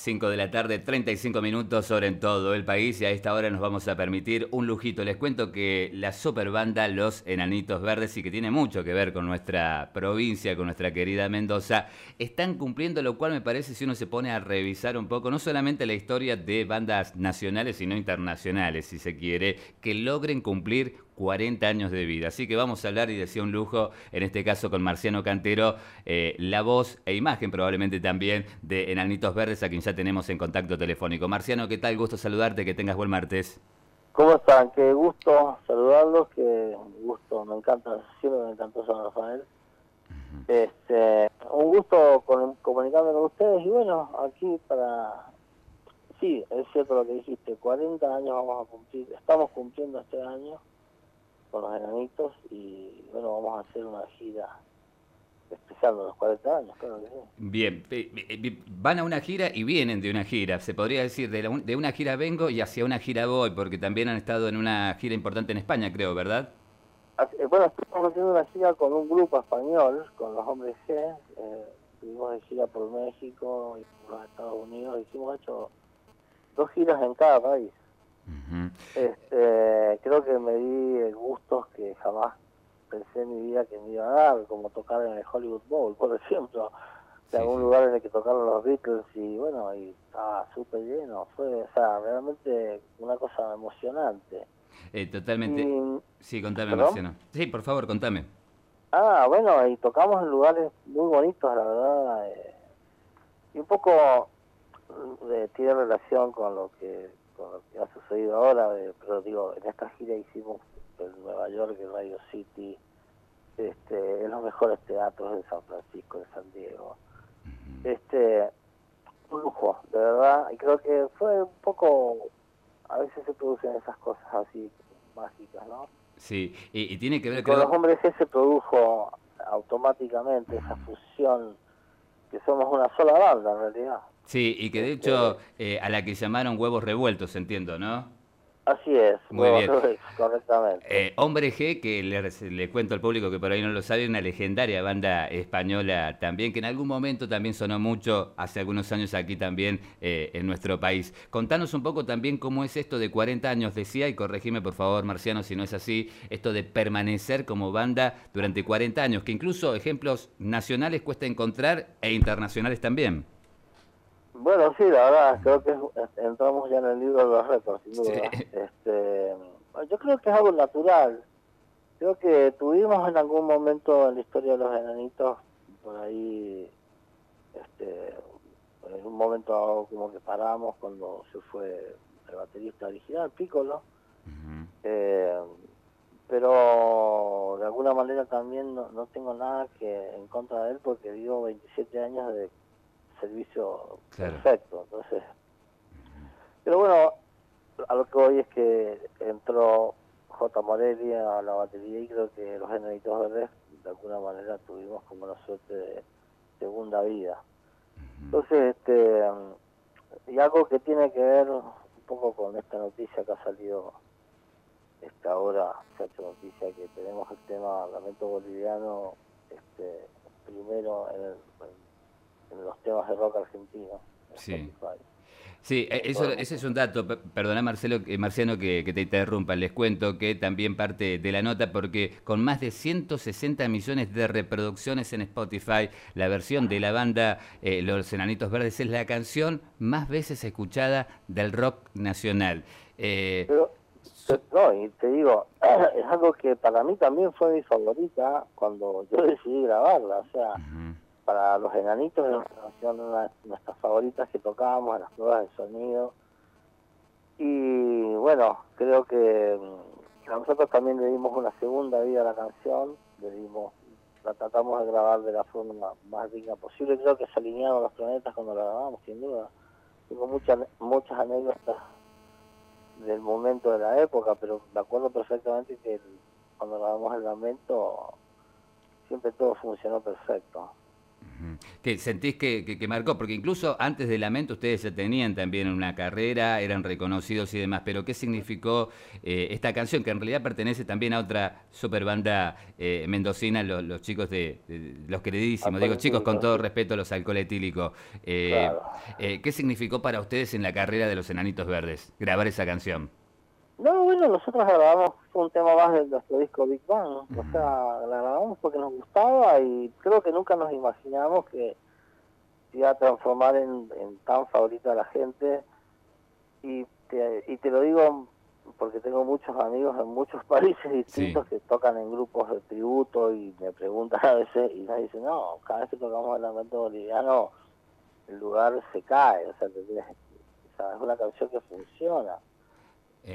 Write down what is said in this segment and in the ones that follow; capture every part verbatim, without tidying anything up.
cinco de la tarde, treinta y cinco minutos sobre en todo el país y a esta hora nos vamos a permitir un lujito. Les cuento que la super banda Los Enanitos Verdes, y que tiene mucho que ver con nuestra provincia, con nuestra querida Mendoza, están cumpliendo, lo cual me parece, si uno se pone a revisar un poco, no solamente la historia de bandas nacionales, sino internacionales, si se quiere, que logren cumplir cuarenta años de vida. Así que vamos a hablar, y decía un lujo, en este caso con Marciano Cantero, eh, la voz e imagen probablemente también de Enanitos Verdes, a quien ya tenemos en contacto telefónico. Marciano, ¿qué tal? Gusto saludarte, que tengas buen martes. ¿Cómo están? Qué gusto saludarlos, qué gusto, me encanta, siempre me encantó San Rafael. Este, un gusto con, comunicarme con ustedes y bueno, aquí para... Sí, es cierto lo que dijiste, cuarenta años vamos a cumplir, estamos cumpliendo este año con los Enanitos y bueno, vamos a hacer una gira especial de los cuarenta años, claro que sí. Bien, van a una gira y vienen de una gira, se podría decir, de, la, de una gira vengo y hacia una gira voy, porque también han estado en una gira importante en España, creo, ¿verdad? Bueno, estuvimos haciendo una gira con un grupo español, con los Hombres G, eh, estuvimos de gira por México y por los Estados Unidos, hicimos hecho dos giras en cada país. Uh-huh. este, creo que me di gustos que jamás pensé en mi vida que me iba a dar, como tocar en el Hollywood Bowl, por ejemplo, de sí, algún sí. lugar en el que tocaron los Beatles y bueno, y estaba súper lleno, fue, o sea, realmente una cosa emocionante. Eh, totalmente. Y, sí, contame, ¿perdón? Marciano. Sí, por favor, contame. Ah, bueno, y tocamos en lugares muy bonitos, la verdad, eh, y un poco eh, tiene relación con lo que con lo que ha sucedido ahora, eh, pero digo, en esta gira hicimos en Nueva York, en Radio City, este, en los mejores teatros de San Francisco, de San Diego. Uh-huh. Este, un lujo, de verdad, y creo que fue un poco, a veces se producen esas cosas así mágicas, ¿no? Sí, y, y tiene que ver y con creo... los Hombres G se produjo automáticamente esa fusión, que somos una sola banda en realidad. Sí, y que de este, hecho eh, a la que llamaron Huevos Revueltos, entiendo, ¿no? Así es, muy bien, correctamente. Eh, Hombre G, que le, le cuento al público que por ahí no lo sabe, una legendaria banda española también, que en algún momento también sonó mucho, hace algunos años aquí también eh, en nuestro país. Contanos un poco también cómo es esto de cuarenta años, decía, y corregime por favor, Marciano, si no es así, esto de permanecer como banda durante cuarenta años, que incluso ejemplos nacionales cuesta encontrar e internacionales también. Bueno, sí, la verdad, creo que entramos ya en el libro de los récords, sin duda. Sí. Este, yo creo que es algo natural. Creo que tuvimos en algún momento en la historia de los Enanitos, por ahí, este, en un momento como que paramos cuando se fue el baterista original, Piccolo. Uh-huh. eh, pero de alguna manera también no, no tengo nada que en contra de él porque dio veintisiete años de servicio claro. perfecto, entonces pero bueno, a lo que voy es que entró J. Morelli a la batería y creo que los Enanitos Verdes de alguna manera tuvimos como una suerte de segunda vida. Entonces este y algo que tiene que ver un poco con esta noticia que ha salido esta ahora, se ha hecho noticia que tenemos el tema lamento boliviano este primero en el en en los temas de rock argentino. Sí, sí, eso, ese es un dato, perdona Marcelo, Marciano que, que te interrumpa, les cuento que también parte de la nota porque con más de ciento sesenta millones de reproducciones en Spotify, la versión de la banda eh, Los Enanitos Verdes es la canción más veces escuchada del rock nacional. Eh, Pero, no, y te digo, es algo que para mí también fue mi favorita cuando yo decidí grabarla, o sea... Uh-huh. Para los Enanitos eran una de nuestras favoritas que tocábamos en las pruebas de sonido y bueno, creo que nosotros también le dimos una segunda vida a la canción, le dimos, la tratamos de grabar de la forma más digna posible, creo que se alinearon los planetas cuando la grabamos, sin duda. Tengo muchas muchas anécdotas del momento de la época, pero me acuerdo perfectamente que el, cuando grabamos el lamento siempre todo funcionó perfecto. Uh-huh. ¿Qué sentís que, que, que marcó? Porque incluso antes de Lamento ustedes ya tenían también una carrera, eran reconocidos y demás, pero ¿qué significó eh, esta canción que en realidad pertenece también a otra super banda eh, mendocina, los, los chicos de, de los queridísimos, digo chicos con todo respeto, los Alcohol Etílico? Eh, Claro. eh, ¿Qué significó para ustedes en la carrera de los Enanitos Verdes grabar esa canción? No, bueno, nosotros grabamos un tema más de nuestro disco Big Bang, uh-huh. O sea, la grabamos porque nos gustaba y creo que nunca nos imaginamos que se iba a transformar en, en tan favorita de la gente. Y te, y te lo digo porque tengo muchos amigos en muchos países distintos, sí, que tocan en grupos de tributo y me preguntan a veces y nos dicen, no, cada vez que tocamos el Lamento Boliviano el lugar se cae, o sea, te, o sea es una canción que funciona. Eh.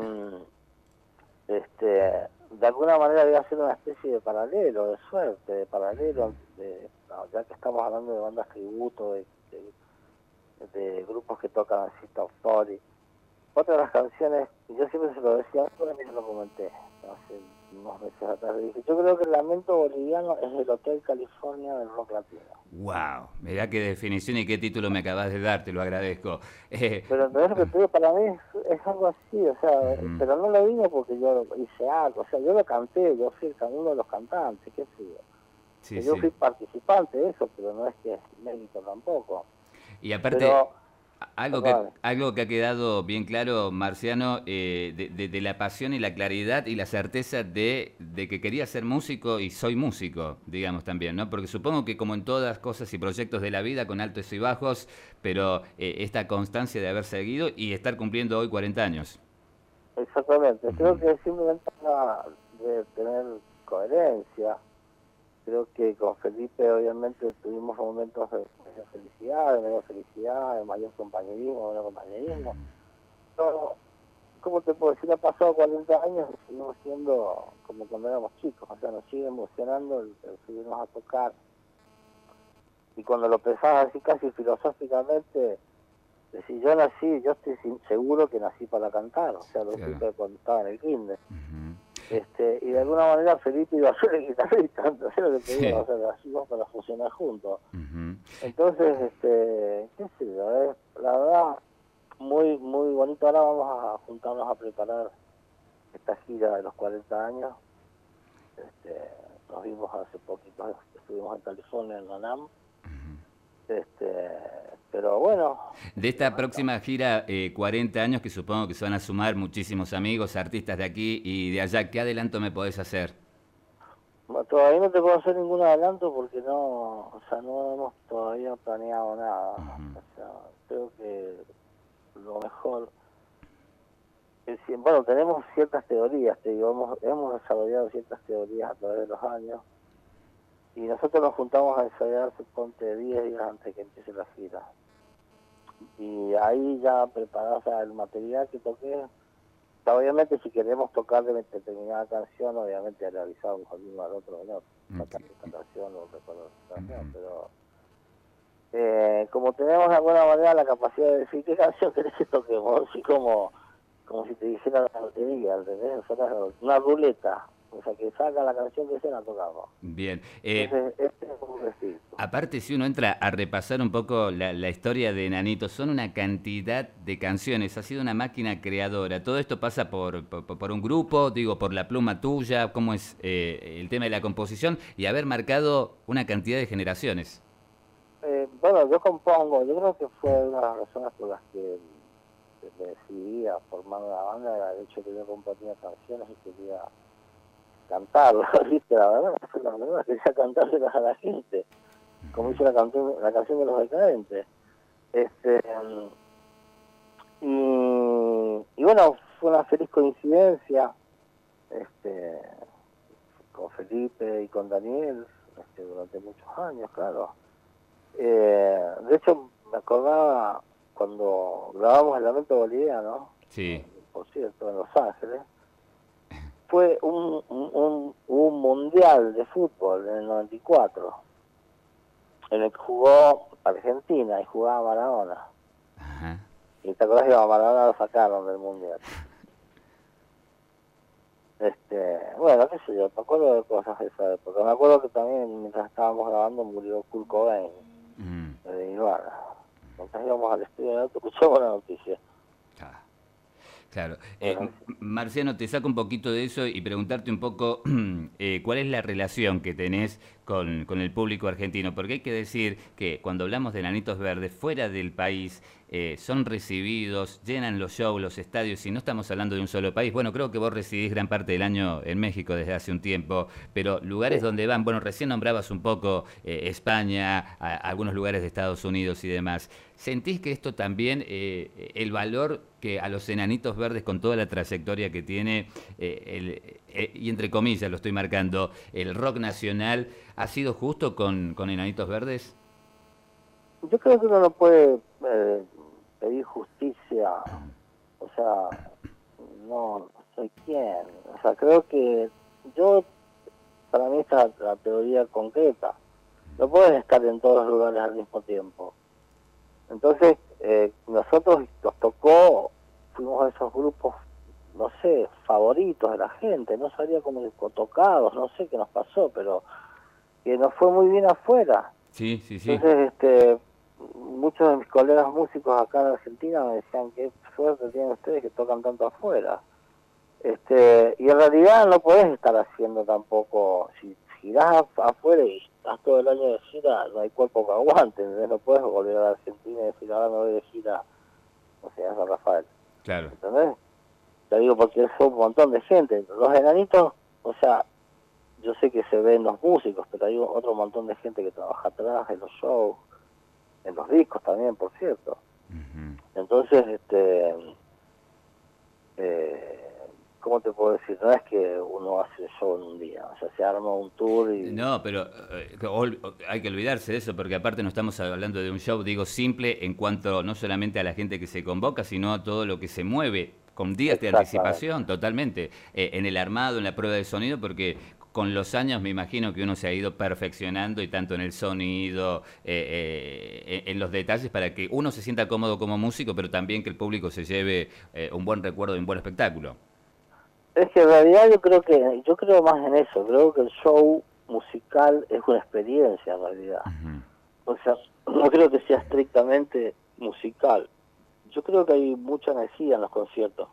Y este de alguna manera voy a hacer una especie de paralelo, de suerte, de paralelo, de, ya que estamos hablando de bandas tributo, de, de, de grupos que tocan así, Top Story. Otra de las canciones, yo siempre se lo decía, también se lo comenté hace unos meses atrás, le dije, yo creo que el Lamento Boliviano es el Hotel California del rock latino. Wow, mirá qué definición y qué título me acabas de dar, te lo agradezco. Eh, pero entonces lo que te digo, para mí es, es algo así, o sea, uh-huh. Pero no lo digo porque yo hice algo, o sea, yo lo canté, yo fui uno de los cantantes, qué sé yo. Sí, yo sí. Fui participante de eso, pero no es que es mérito tampoco. Y aparte... Pero, Algo que, algo que ha quedado bien claro, Marciano, eh, de, de, de la pasión y la claridad y la certeza de, de que quería ser músico y soy músico, digamos también, ¿no? Porque supongo que como en todas cosas y proyectos de la vida, con altos y bajos, pero eh, esta constancia de haber seguido y estar cumpliendo hoy cuarenta años. Exactamente, uh-huh. Creo que simplemente de tener coherencia. Creo que con Felipe obviamente tuvimos momentos de mayor felicidad, de menor felicidad, de mayor compañerismo, de menor compañerismo. Pero, ¿cómo te puedo decir? Ha pasado cuarenta años y seguimos siendo como cuando éramos chicos, o sea, nos sigue emocionando el, el subirnos a tocar. Y cuando lo pensás así casi filosóficamente, decís, yo nací, yo estoy seguro que nací para cantar, o sea, lo claro. Supe cuando estaba en el kinder. Uh-huh. Este, y de alguna manera Felipe iba a ser el guitarrista, entonces lo que te digo, o sea, lo hacíamos para funcionar juntos. Uh-huh. Entonces, este, qué sé yo, es la verdad muy muy bonito. Ahora vamos a juntarnos a preparar esta gira de los cuarenta años. Este, nos vimos hace poquito, estuvimos en California, en la NAM. Uh-huh. Este, pero bueno. De esta próxima gira, eh, cuarenta años, que supongo que se van a sumar muchísimos amigos, artistas de aquí y de allá, ¿qué adelanto me podés hacer? Bueno, todavía no te puedo hacer ningún adelanto porque no, o sea, no hemos todavía planeado nada. Uh-huh. O sea, creo que lo mejor es, bueno, tenemos ciertas teorías, te digo, hemos, hemos desarrollado ciertas teorías a través de los años y nosotros nos juntamos a ensayar, suponte, diez días antes que empiece la gira. Y ahí ya preparás el material que toqué. Obviamente si queremos tocar de determinada canción, obviamente le avisamos al uno al otro, no, tocar esta canción o recordar esta canción, pero eh, como tenemos de alguna manera la capacidad de decir qué canción querés que toquemos, así como, como si te dijera la lotería, ¿entendés? O sea, una ruleta. O sea, que salga la canción que se la tocamos. Bien. Eh, Entonces, este es un estilo. Aparte, si uno entra a repasar un poco la, la historia de Enanitos, son una cantidad de canciones, ha sido una máquina creadora. Todo esto pasa por, por, por un grupo, digo, por la pluma tuya, cómo es eh, el tema de la composición y haber marcado una cantidad de generaciones. Eh, bueno, yo compongo, yo creo que fue una de las razones por las que me decidí a formar una banda, era el hecho que yo componía canciones y quería cantarlas, ¿viste? La verdad, la verdad, quería cantárselas a la gente, como hizo la canción, la canción de Los Decadentes. Este, y, y bueno, fue una feliz coincidencia este, con Felipe y con Daniel este, durante muchos años, claro. Eh, de hecho, me acordaba cuando grabamos el Lamento Boliviano, sí. Por cierto, en Los Ángeles, fue un, un, un mundial de fútbol en el noventa y cuatro, en el que jugó Argentina y jugaba Maradona. Ajá. Y te acordás que a Maradona lo sacaron del mundial. Este, bueno, qué sé yo, me acuerdo de cosas de esa época. Me acuerdo que también mientras estábamos grabando murió Kurt Cobain, mm. de Nirvana. Mientras íbamos al estudio de auto, escuchamos la noticia. Ah. Claro. Eh, Marciano, te saco un poquito de eso y preguntarte un poco eh, cuál es la relación que tenés con, con el público argentino, porque hay que decir que cuando hablamos de Enanitos Verdes, fuera del país, eh, son recibidos, llenan los shows, los estadios, y no estamos hablando de un solo país. Bueno, creo que vos residís gran parte del año en México desde hace un tiempo, pero lugares sí. donde van, bueno, recién nombrabas un poco eh, España, a, a algunos lugares de Estados Unidos y demás. ¿Sentís que esto también, eh, el valor que a los Enanitos Verdes, con toda la trayectoria que tiene, eh, el, eh, y entre comillas lo estoy marcando, el rock nacional, ha sido justo con, con Enanitos Verdes? Yo creo que uno no puede eh, pedir justicia, o sea, no soy quién, o sea, creo que yo, para mí esta es la teoría concreta, no puedes estar en todos los lugares al mismo tiempo. Entonces, eh, nosotros nos tocó, fuimos a esos grupos, no sé, favoritos de la gente, no sabía cómo tocados, no sé qué nos pasó, pero que nos fue muy bien afuera. Sí, sí, sí. Entonces, este, muchos de mis colegas músicos acá en Argentina me decían, qué suerte tienen ustedes que tocan tanto afuera. Este, y en realidad no podés estar haciendo tampoco, si girás afuera y estás todo el año de gira, no hay cuerpo que aguante, entonces no puedes volver a la Argentina y decir, ahora me voy de gira, o sea, a San Rafael. Claro. ¿Entendés? Te digo porque es un montón de gente. Los enanitos, o sea, yo sé que se ven los músicos, pero hay otro montón de gente que trabaja atrás en los shows, en los discos también, por cierto. Uh-huh. Entonces, este... Eh, ¿cómo te puedo decir? No es que uno hace el show en un día, o sea, se arma un tour y... No, pero eh, hay que olvidarse de eso, porque aparte no estamos hablando de un show, digo, simple en cuanto no solamente a la gente que se convoca, sino a todo lo que se mueve, con días de anticipación, totalmente, eh, en el armado, en la prueba de sonido, porque con los años me imagino que uno se ha ido perfeccionando, y tanto en el sonido, eh, eh, en los detalles, para que uno se sienta cómodo como músico, pero también que el público se lleve eh, un buen recuerdo y un buen espectáculo. Es que en realidad yo creo que yo creo más en eso, creo que el show musical es una experiencia en realidad. Uh-huh. O sea, no creo que sea estrictamente musical. Yo creo que hay mucha energía en los conciertos.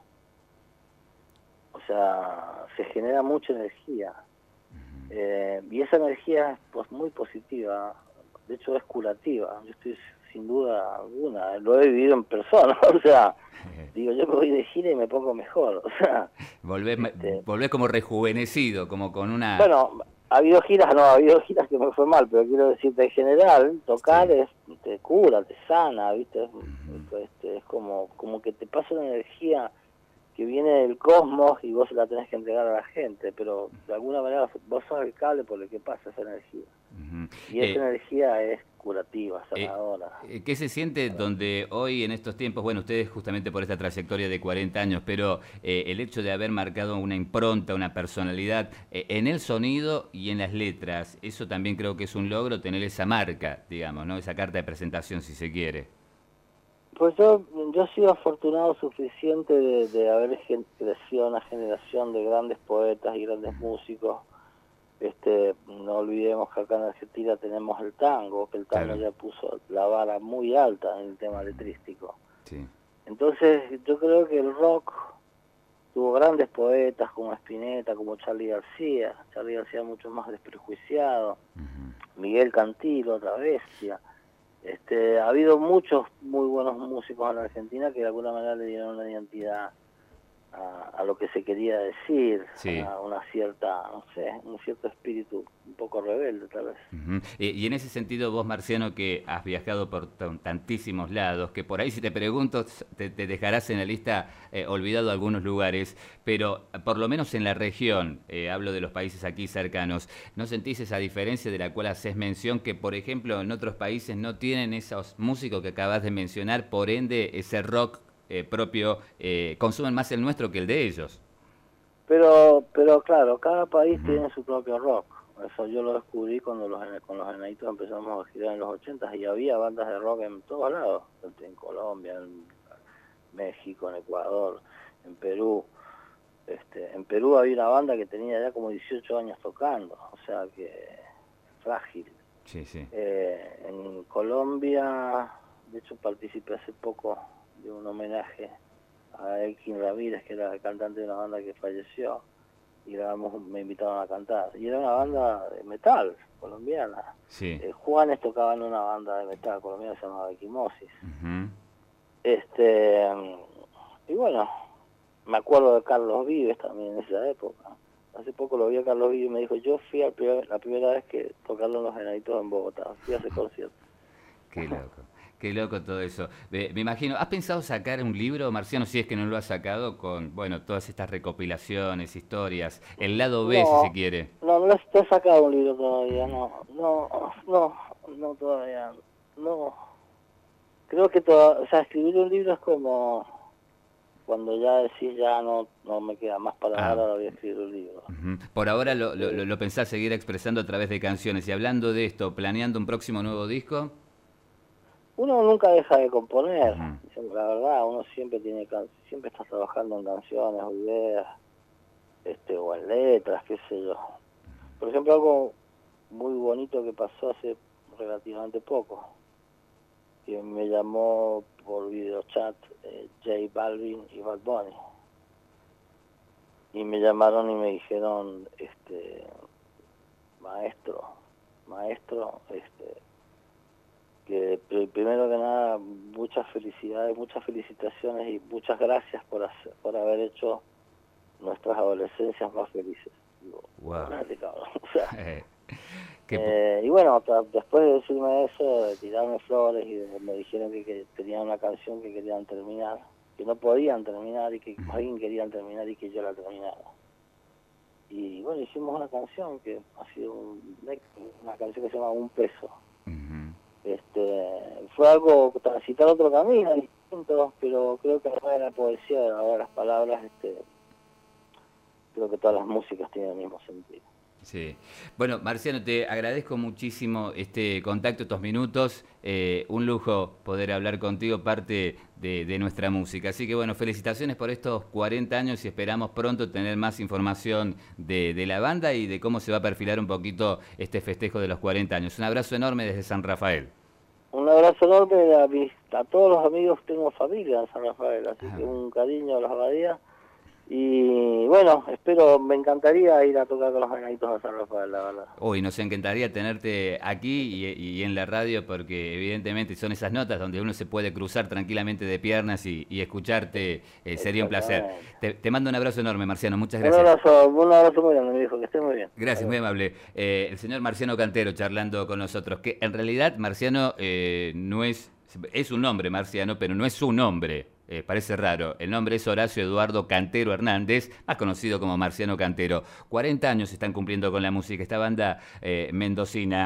O sea, se genera mucha energía. Uh-huh. Eh, y esa energía es pues, muy positiva, de hecho es curativa. Yo estoy sin duda alguna, lo he vivido en persona, o sea, digo, yo me voy de gira y me pongo mejor, o sea... Volvés, este, volvés como rejuvenecido, como con una... Bueno, ha habido giras, no, ha habido giras que me fue mal, pero quiero decirte, en general, tocar sí. es, te cura, te sana, ¿viste? Uh-huh. Este, es como, como que te pasa una energía que viene del cosmos y vos la tenés que entregar a la gente, pero de alguna manera vos sos el cable por el que pasa esa energía. Uh-huh. Y esa eh, energía es curativa, sanadora. Eh, ¿Qué se siente donde hoy en estos tiempos, bueno, ustedes justamente por esta trayectoria de cuarenta años, pero eh, el hecho de haber marcado una impronta, una personalidad eh, en el sonido y en las letras, eso también creo que es un logro, tener esa marca, digamos, ¿no? Esa carta de presentación, si se quiere. Pues yo, yo he sido afortunado suficiente de, de haber crecido una generación de grandes poetas y grandes músicos. Este, no olvidemos que acá en Argentina tenemos el tango, que el tango claro. ya puso la vara muy alta en el tema letrístico. Sí. Entonces yo creo que el rock tuvo grandes poetas como Spinetta, como Charly García, Charly García mucho más desprejuiciado, uh-huh. Miguel Cantilo, otra bestia. Este, ha habido muchos muy buenos músicos en la Argentina que de alguna manera le dieron una identidad a, a lo que se quería decir, sí. a una cierta, no sé, un cierto espíritu un poco rebelde tal vez. Uh-huh. y, y en ese sentido vos, Marciano, que has viajado por tantísimos lados, que por ahí si te pregunto te, te dejarás en la lista eh, olvidado algunos lugares, pero por lo menos en la región, eh, hablo de los países aquí cercanos, ¿no sentís esa diferencia de la cual haces mención, que por ejemplo en otros países no tienen esos músicos que acabas de mencionar, por ende ese rock Eh, propio, eh, consumen más el nuestro que el de ellos? Pero pero claro, cada país uh-huh. tiene su propio rock. Eso yo lo descubrí cuando los, con los Enanitos empezamos a girar en los ochentas y había bandas de rock en todos lados, en Colombia, en México, en Ecuador, en Perú. Este, en Perú había una banda que tenía ya como dieciocho años tocando, o sea que frágil. Sí, sí. Eh, en Colombia, de hecho participé hace poco de un homenaje a Elkin Ramírez, que era el cantante de una banda que falleció, y grabamos, me invitaron a cantar. Y era una banda de metal colombiana. Sí. Eh, Juanes tocaba en una banda de metal colombiana que se llamaba Equimosis. Uh-huh. Este, y bueno, me acuerdo de Carlos Vives también en esa época. Hace poco lo vi a Carlos Vives y me dijo, yo fui a primer, la primera vez que tocaron Los Enanitos en Bogotá, fui a ese concierto. Qué loco, qué loco todo eso. Me, me imagino, ¿has pensado sacar un libro, Marciano, si es que no lo has sacado, con, bueno, todas estas recopilaciones, historias, el lado B, no, si se quiere? No, no he sacado un libro todavía, no, no, no, no todavía, no. Creo que todo, o sea, escribir un libro es como cuando ya decís ya no no me queda más para Ah. ahora, voy a escribir un libro. Uh-huh. Por ahora lo, lo, lo pensás seguir expresando a través de canciones. Y hablando de esto, ¿planeando un próximo nuevo disco? Uno nunca deja de componer, uh-huh. La verdad, uno siempre tiene siempre está trabajando en canciones o ideas, este, o en letras, qué sé yo. Por ejemplo, algo muy bonito que pasó hace relativamente poco, que me llamó por videochat eh, J Balvin y Bad Bunny, y me llamaron y me dijeron, este, maestro, maestro, este, que primero que nada muchas felicidades, muchas felicitaciones y muchas gracias por hacer, por haber hecho nuestras adolescencias más felices. Digo, wow. O sea, eh, eh, y bueno, después de decirme eso, de tirarme flores, y de, me dijeron que, que tenían una canción que querían terminar, que no podían terminar y que uh-huh. alguien querían terminar y que yo la terminara. Y bueno, hicimos una canción que ha sido un, una canción que se llama Un Peso. Uh-huh. Este, fue algo, transitar otro camino distinto, pero creo que ahora la poesía, ahora las palabras, este, creo que todas las músicas tienen el mismo sentido. Sí. Bueno, Marciano, te agradezco muchísimo este contacto, estos minutos. Eh, un lujo poder hablar contigo, parte de, de nuestra música. Así que bueno, felicitaciones por estos cuarenta años y esperamos pronto tener más información de, de la banda y de cómo se va a perfilar un poquito este festejo de los cuarenta años. Un abrazo enorme desde San Rafael. Un abrazo enorme a, mis, a todos los amigos, tengo familia en San Rafael, así ah. que un cariño a los Abadías. Y bueno, espero, me encantaría ir a tocar con los Enanitos a San Rafael, la verdad. Uy, nos encantaría tenerte aquí y, y en la radio, porque evidentemente son esas notas donde uno se puede cruzar tranquilamente de piernas y, y escucharte, eh, sería un placer. Te, te mando un abrazo enorme, Marciano, muchas gracias. Un abrazo, un abrazo muy grande, mi hijo, que esté muy bien. Gracias, muy amable. Eh, el señor Marciano Cantero charlando con nosotros, que en realidad Marciano eh, no es, es un nombre, Marciano, pero no es su nombre. Eh, parece raro. El nombre es Horacio Eduardo Cantero Hernández, más conocido como Marciano Cantero. cuarenta años están cumpliendo con la música. Esta banda eh, mendocina.